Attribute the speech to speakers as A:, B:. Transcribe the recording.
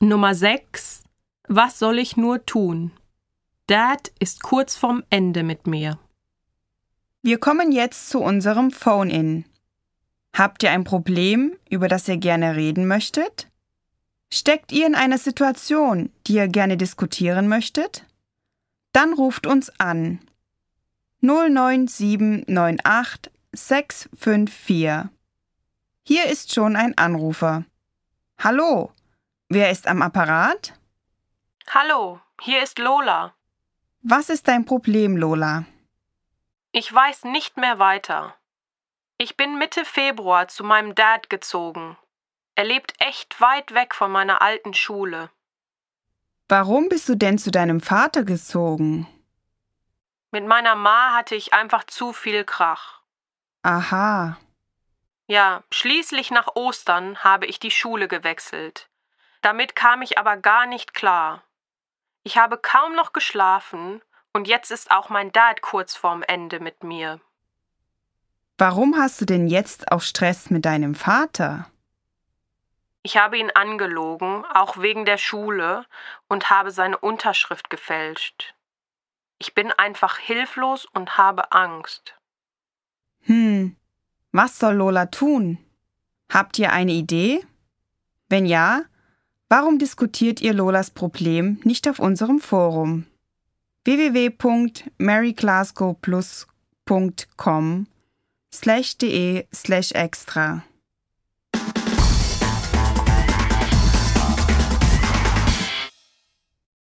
A: Nummer 6. Was soll ich nur tun? Dad ist kurz vorm Ende mit mir.
B: Wir kommen jetzt zu unserem Phone-In. Habt ihr ein Problem, über das ihr gerne reden möchtet? Steckt ihr in einer Situation, die ihr gerne diskutieren möchtet? Dann ruft uns an. 09798 654. Hier ist schon ein Anrufer. Hallo, wer ist am Apparat?
A: Hallo, hier ist Lola.
B: Was ist dein Problem, Lola?
A: Ich weiß nicht mehr weiter. Ich bin Mitte Februar zu meinem Dad gezogen. Er lebt echt weit weg von meiner alten Schule.
B: Warum bist du denn zu deinem Vater gezogen?
A: Mit meiner Ma hatte ich einfach zu viel Krach.
B: Aha.
A: Ja, schließlich nach Ostern habe ich die Schule gewechselt. Damit kam ich aber gar nicht klar. Ich habe kaum noch geschlafen und jetzt ist auch mein Dad kurz vorm Ende mit mir.
B: Warum hast du denn jetzt auch Stress mit deinem Vater?
A: Ich habe ihn angelogen, auch wegen der Schule, und habe seine Unterschrift gefälscht. Ich bin einfach hilflos und habe Angst.
B: Was soll Lola tun? Habt ihr eine Idee? Wenn ja, warum diskutiert ihr Lolas Problem nicht auf unserem Forum? www.maryglasgowplus.com/de/extra